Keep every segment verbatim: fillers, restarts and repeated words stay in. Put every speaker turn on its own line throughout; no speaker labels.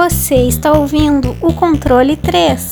Você está ouvindo o Controle três.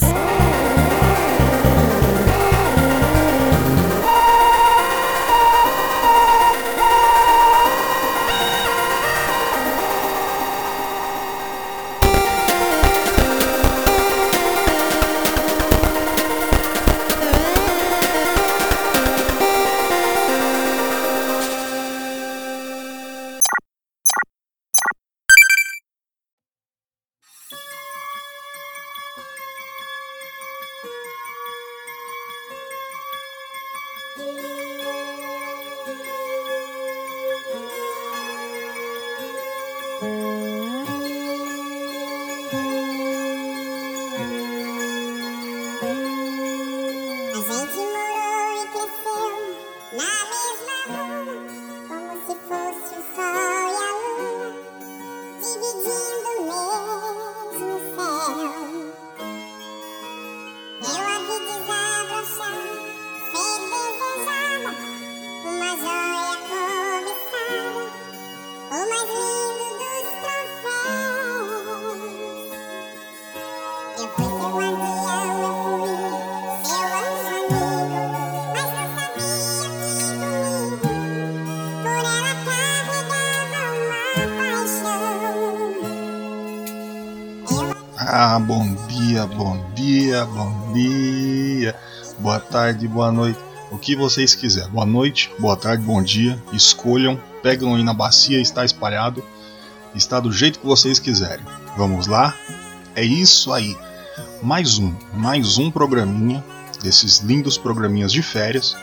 Ah, bom dia, bom dia, bom dia, boa tarde, boa noite, o que vocês quiserem. Boa noite, boa tarde, bom dia, escolham, pegam aí na bacia, está espalhado, está do jeito que vocês quiserem. Vamos lá? É isso aí, mais um, mais um programinha, desses lindos programinhas de férias,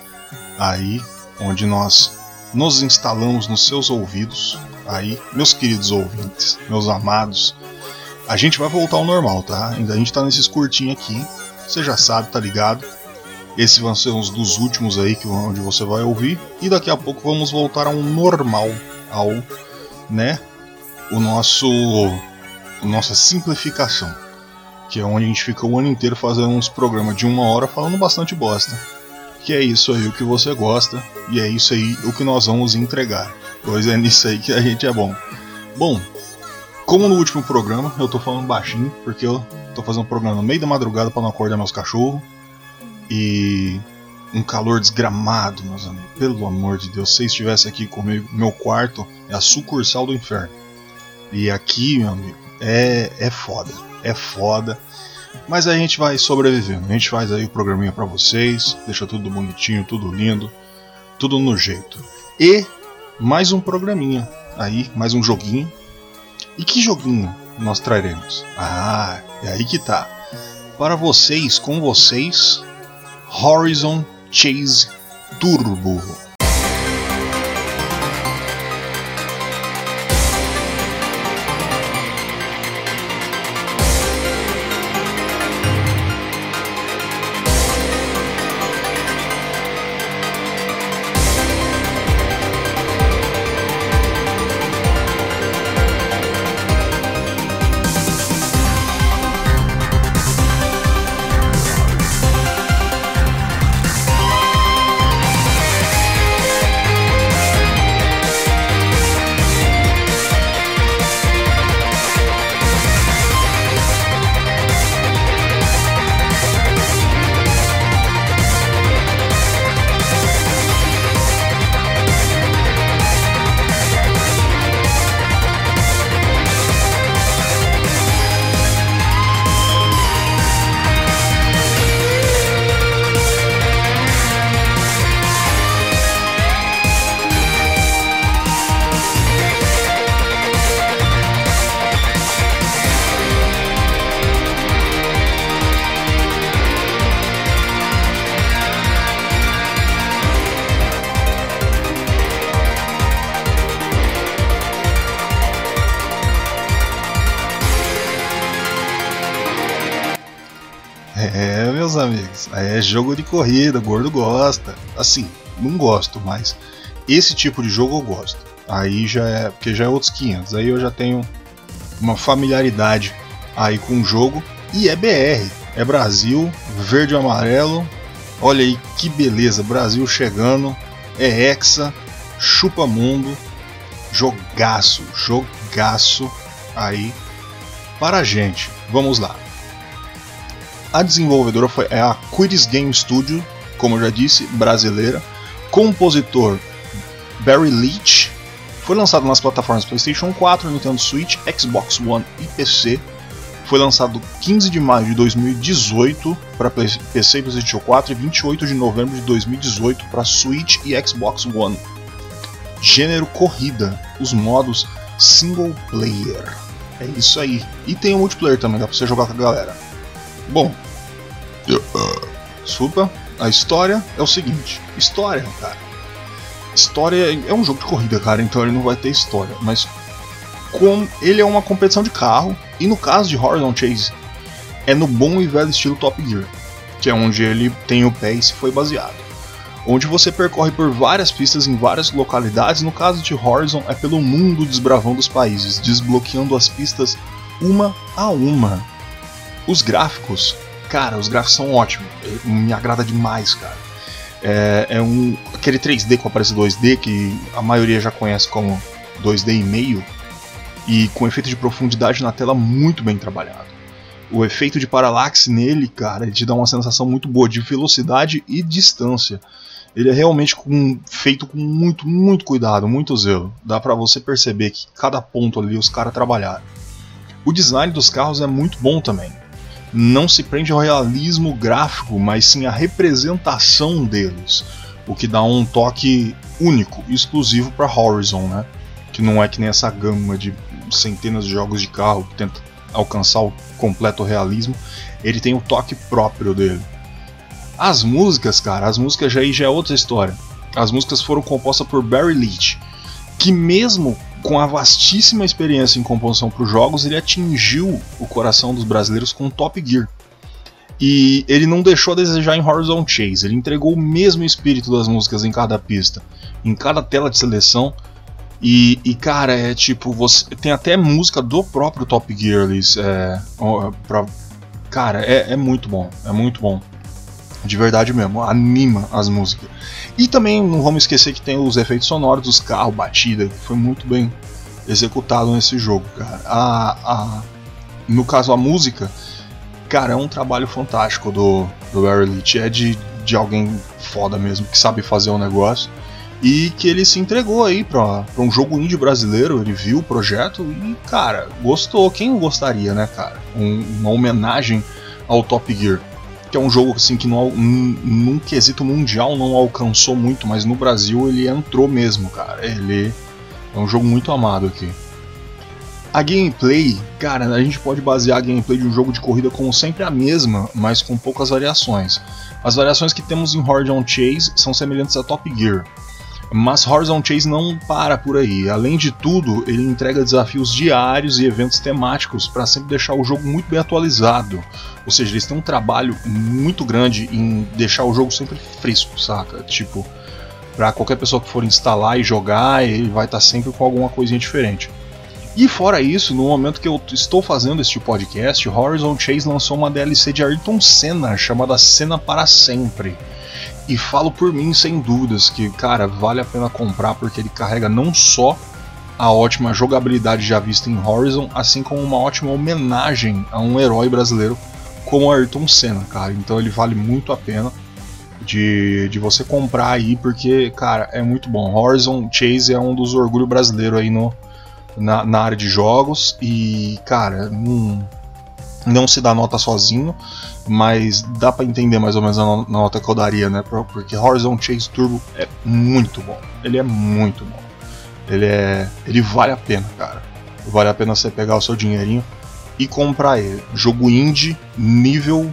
aí onde nós nos instalamos nos seus ouvidos, aí, meus queridos ouvintes, meus amados. A gente vai voltar ao normal, tá? Ainda a gente tá nesses curtinhos aqui. Você já sabe, tá ligado? Esses vão ser uns dos últimos aí que onde você vai ouvir. E daqui a pouco vamos voltar ao normal, ao, né? O nosso, a nossa simplificação, que é onde a gente fica o ano inteiro fazendo uns programas de uma hora falando bastante bosta. Que é isso aí o que você gosta e é isso aí o que nós vamos entregar. Pois é nisso aí que a gente é bom. Bom. Como no último programa, eu tô falando baixinho, porque eu tô fazendo um programa no meio da madrugada pra não acordar meus cachorros. E um calor desgramado, meus amigos. Pelo amor de Deus, se vocês estivessem aqui comigo, meu quarto é a sucursal do inferno. E aqui, meu amigo, é, é foda, é foda. Mas a gente vai sobrevivendo, a gente faz aí o programinha pra vocês, deixa tudo bonitinho, tudo lindo, tudo no jeito. E mais um programinha aí, mais um joguinho. E que joguinho nós traremos? Ah, é aí que tá. Para vocês, com vocês, Horizon Chase Turbo. É, meus amigos, é jogo de corrida, o gordo gosta. Assim, não gosto, mas esse tipo de jogo eu gosto. Aí já é, porque já é outros quinhentos. Aí eu já tenho uma familiaridade aí com o jogo. E é B R, é Brasil, verde e amarelo. Olha aí que beleza, Brasil chegando, é Hexa, chupa mundo, jogaço, jogaço aí. para a gente. Vamos lá. A desenvolvedora foi, é a Quiris Game Studio, como eu já disse, brasileira. Compositor Barry Leach. Foi lançado nas plataformas PlayStation quatro, Nintendo Switch, Xbox One e P C. Foi lançado quinze de maio de dois mil e dezoito para P C e PlayStation quatro e vinte e oito de novembro de dois mil e dezoito para Switch e Xbox One. Gênero corrida, os modos single player. É isso aí. E tem o multiplayer também, dá pra você jogar com a galera. Bom, desculpa, a história é o seguinte. História, cara. História é um jogo de corrida, cara, então ele não vai ter história. Mas como ele é uma competição de carro, e no caso de Horizon Chase, é no bom e velho estilo Top Gear, que é onde ele tem o pé e se foi baseado. Onde você percorre por várias pistas em várias localidades, no caso de Horizon é pelo mundo desbravando os países, desbloqueando as pistas uma a uma. Os gráficos, cara, os gráficos são ótimos, me agrada demais, cara. É, é um, aquele três D com aparência dois D que a maioria já conhece como dois D e meio, e com efeito de profundidade na tela muito bem trabalhado. O efeito de paralaxe nele, cara, ele te dá uma sensação muito boa de velocidade e distância. Ele é realmente com, feito com muito, muito cuidado, muito zelo. Dá pra você perceber que cada ponto ali os caras trabalharam. O design dos carros é muito bom também. Não se prende ao realismo gráfico, mas sim à representação deles, o que dá um toque único, exclusivo para Horizon, né? Que não é que nem essa gama de centenas de jogos de carro que tenta alcançar o completo realismo. Ele tem o toque próprio dele. As músicas, cara, as músicas já, já é outra história. As músicas foram compostas por Barry Leach, que mesmo com a vastíssima experiência em composição para os jogos, ele atingiu o coração dos brasileiros com Top Gear. E ele não deixou a desejar em Horizon Chase, ele entregou o mesmo espírito das músicas em cada pista, em cada tela de seleção. E, e cara, é tipo, você tem até música do próprio Top Gear ali, é, pra, cara, é, é muito bom, é muito bom. De verdade mesmo, anima as músicas. E também não vamos esquecer que tem os efeitos sonoros dos carros, batida, que foi muito bem executado nesse jogo, cara. A, a, no caso, a música, cara, é um trabalho fantástico do, do Barry Leach. É de, de alguém foda mesmo, que sabe fazer o negócio. E que ele se entregou aí pra, pra um jogo indie brasileiro, ele viu o projeto e, cara, gostou. Quem não gostaria, né, cara? Um, uma homenagem ao Top Gear. Que é um jogo assim que no, num, num quesito mundial não alcançou muito, mas no Brasil ele entrou mesmo, cara. Ele é um jogo muito amado aqui. A gameplay, cara, a gente pode basear a gameplay de um jogo de corrida como sempre a mesma, mas com poucas variações. As variações que temos em Horizon Chase são semelhantes a Top Gear. Mas Horizon Chase não para por aí. Além de tudo, ele entrega desafios diários e eventos temáticos para sempre deixar o jogo muito bem atualizado. Ou seja, eles têm um trabalho muito grande em deixar o jogo sempre fresco, saca? Tipo, para qualquer pessoa que for instalar e jogar, ele vai estar sempre com alguma coisinha diferente. E fora isso, no momento que eu estou fazendo este podcast, Horizon Chase lançou uma D L C de Ayrton Senna, chamada Senna para Sempre. E falo por mim sem dúvidas que, cara, vale a pena comprar porque ele carrega não só a ótima jogabilidade já vista em Horizon, assim como uma ótima homenagem a um herói brasileiro como Ayrton Senna, cara. Então ele vale muito a pena de, de você comprar aí, porque, cara, é muito bom. Horizon Chase é um dos orgulhos brasileiros aí no, na, na área de jogos e, cara, não, não se dá nota sozinho. Mas dá pra entender mais ou menos a nota que eu daria, né? Porque Horizon Chase Turbo é muito bom. Ele é muito bom. Ele é. Ele vale a pena, cara. Vale a pena você pegar o seu dinheirinho e comprar ele. Jogo indie, nível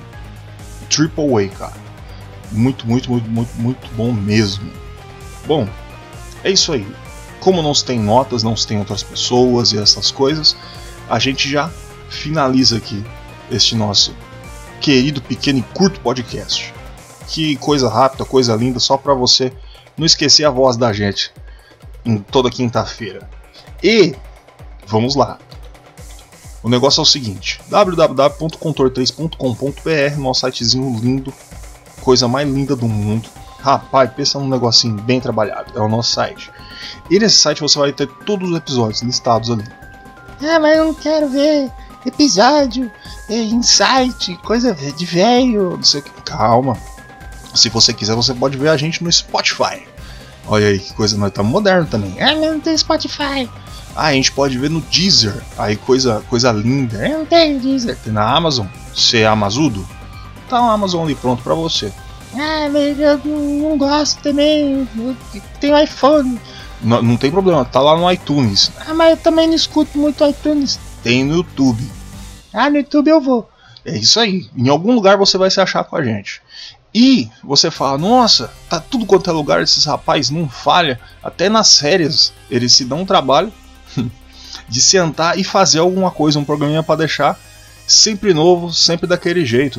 Triple A, cara. Muito, muito, muito, muito, muito bom mesmo. Bom, é isso aí. Como não se tem notas, não se tem outras pessoas e essas coisas, a gente já finaliza aqui este nosso querido, pequeno e curto podcast. Que coisa rápida, coisa linda, só pra você não esquecer a voz da gente em toda quinta-feira. E vamos lá. O negócio é o seguinte: w w w ponto contor três ponto com ponto b r, nosso sitezinho lindo, coisa mais linda do mundo. Rapaz, pensa num negocinho bem trabalhado, é o nosso site. E nesse site você vai ter todos os episódios listados ali.
Ah, mas eu não quero ver
episódio, é, insight, coisa de velho, não sei o que. Calma. Se você quiser, você pode ver a gente no Spotify. Olha aí que coisa, nós estamos modernos também. Ah, não tem Spotify. Ah, a gente pode ver no Deezer. Aí coisa, coisa linda. Eu não tenho Deezer. Tem na Amazon. Você é amazudo? Tá o Amazon ali pronto pra você. Ah, mas eu não gosto também. Tem iPhone. Não, não tem problema, tá lá no iTunes. Ah, mas eu também não escuto muito iTunes. Tem no YouTube. Ah, no YouTube eu vou. É isso aí. Em algum lugar você vai se achar com a gente. E você fala, nossa, tá tudo quanto é lugar, esses rapazes não falha. Até nas férias eles se dão um trabalho de sentar e fazer alguma coisa, um programinha para deixar sempre novo, sempre daquele jeito.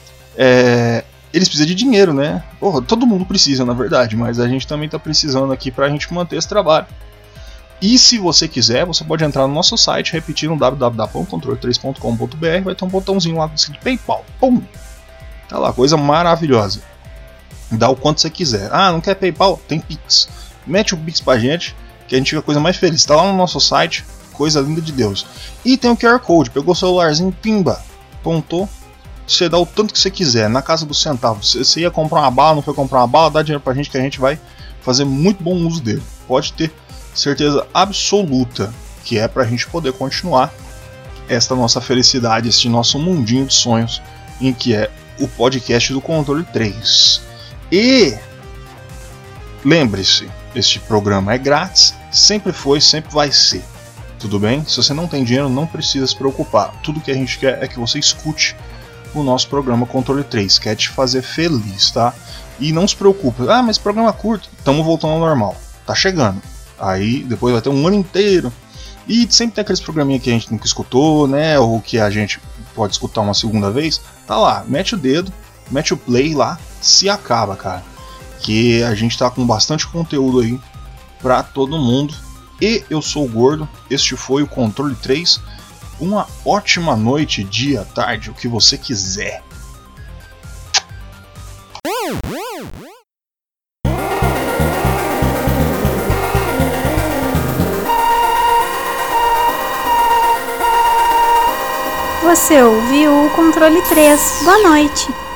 É, eles precisam de dinheiro, né? Porra, todo mundo precisa, na verdade, mas a gente também tá precisando aqui pra gente manter esse trabalho. E se você quiser, você pode entrar no nosso site, repetindo w w w ponto controle três ponto com ponto b r, vai ter um botãozinho lá escrito PayPal. Pum! Tá lá, coisa maravilhosa. Dá o quanto você quiser. Ah, não quer PayPal? Tem Pix. Mete o Pix pra gente, que a gente fica a coisa mais feliz. Tá lá no nosso site, coisa linda de Deus. E tem o Q R Code, pegou o celularzinho, pimba, pontou. Você dá o tanto que você quiser, na casa dos centavos. Você ia comprar uma bala, não foi comprar uma bala, dá dinheiro pra gente que a gente vai fazer muito bom uso dele. Pode ter certeza absoluta que é pra gente poder continuar esta nossa felicidade, este nosso mundinho de sonhos, em que é o podcast do Controle três. E lembre-se, este programa é grátis, sempre foi, sempre vai ser. Tudo bem? Se você não tem dinheiro, não precisa se preocupar. Tudo que a gente quer é que você escute o nosso programa Controle três, quer te fazer feliz, tá? E não se preocupe, ah, mas programa curto, estamos voltando ao normal, tá chegando. Aí depois vai ter um ano inteiro. E sempre tem aqueles programinha que a gente nunca escutou, né? Ou que a gente pode escutar uma segunda vez. Tá lá, mete o dedo, mete o play lá, se acaba, cara. Que a gente tá com bastante conteúdo aí pra todo mundo. E eu sou o Gordo, este foi o Controle três. Uma ótima noite, dia, tarde, o que você quiser.
Você ouviu o Controle três. Boa noite.